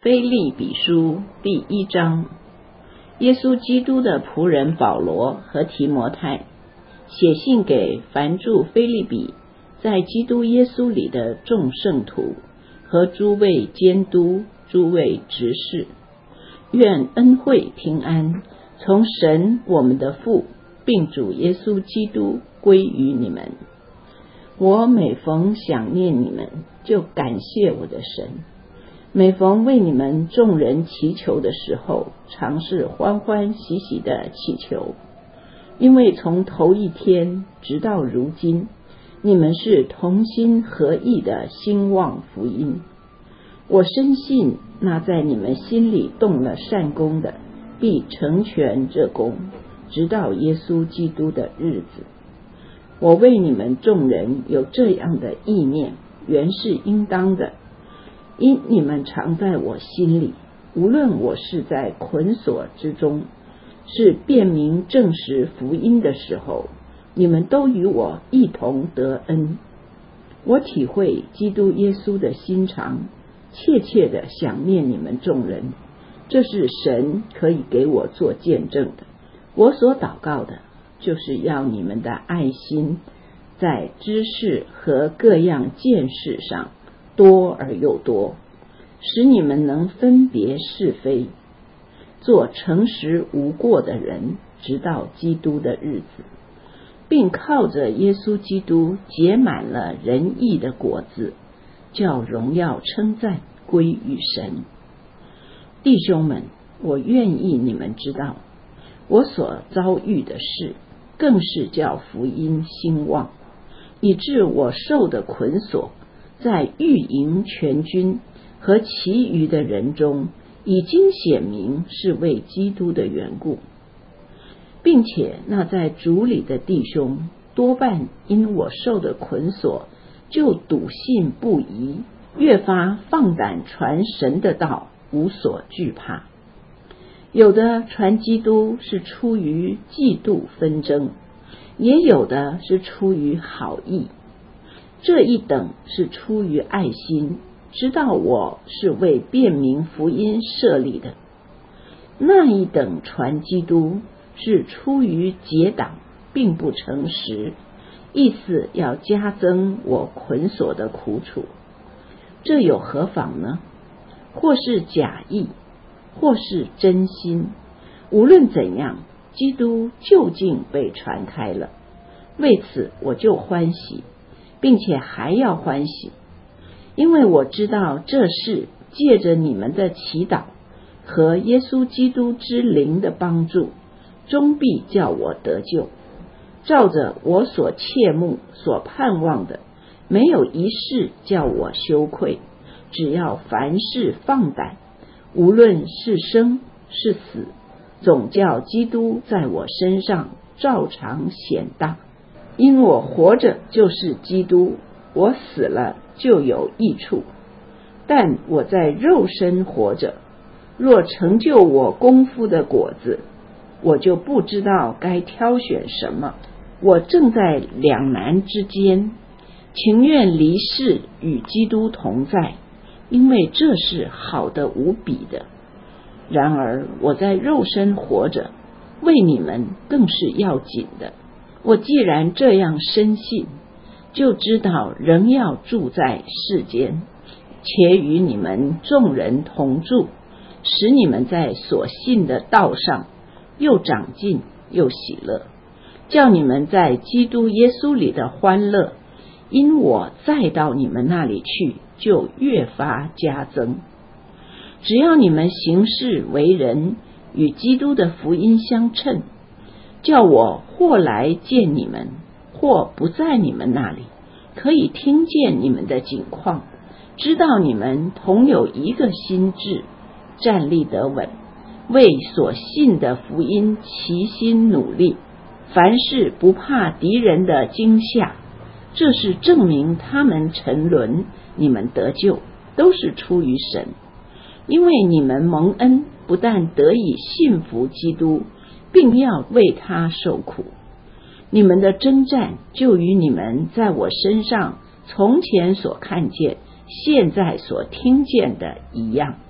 腓立比书第1章，耶稣基督的仆人保罗和提摩太写信给凡住腓立比在基督耶稣里的众圣徒和诸位监督、诸位执事，愿恩惠平安从神我们的父并主耶稣基督归于你们。我每逢想念你们，就感谢我的神，每逢为你们众人祈求的时候，常是欢欢喜喜的祈求，因为从头一天直到如今，你们是同心合意的兴旺福音。我深信那在你们心里动了善工的，必成全这工，直到耶稣基督的日子。我为你们众人有这样的意念，原是应当的，因你们常在我心里，无论我是在捆锁之中，是辨明证实福音的时候，你们都与我一同得恩。我体会基督耶稣的心肠，切切的想念你们众人，这是神可以给我做见证的。我所祷告的，就是要你们的爱心在知识和各样见识上多而又多，使你们能分别是非，做诚实无过的人，直到基督的日子，并靠着耶稣基督结满了仁义的果子，叫荣耀称赞归于神。弟兄们，我愿意你们知道，我所遭遇的事，更是叫福音兴旺，以致我受的捆锁，在御营全军和其余的人中，已经显明是为基督的缘故，并且那在主里的弟兄，多半因我受的捆锁，就笃信不疑，越发放胆传神的道，无所惧怕。有的传基督是出于嫉妒纷争，也有的是出于好意，这一等是出于爱心，知道我是为辨明福音设立的；那一等传基督是出于结党，并不诚实，意思要加增我捆锁的苦楚。这有何妨呢？或是假意，或是真心，无论怎样，基督究竟被传开了，为此我就欢喜，并且还要欢喜，因为我知道这事借着你们的祈祷和耶稣基督之灵的帮助，终必叫我得救。照着我所切慕所盼望的，没有一事叫我羞愧，只要凡事放胆，无论是生是死，总叫基督在我身上照常显大。因我活着就是基督，我死了就有益处。但我在肉身活着，若成就我功夫的果子，我就不知道该挑选什么。我正在两难之间，情愿离世与基督同在，因为这是好的无比的。然而我在肉身活着，为你们更是要紧的。我既然这样深信，就知道仍要住在世间，且与你们众人同住，使你们在所信的道上又长进又喜乐，叫你们在基督耶稣里的欢乐，因我再到你们那里去，就越发加增。只要你们行事为人与基督的福音相称，叫我或来见你们，或不在你们那里，可以听见你们的景况，知道你们同有一个心志，站立得稳，为所信的福音齐心努力，凡事不怕敌人的惊吓。这是证明他们沉沦，你们得救，都是出于神。因为你们蒙恩，不但得以信服基督，并要为他受苦。你们的征战就与你们在我身上从前所看见，现在所听见的一样。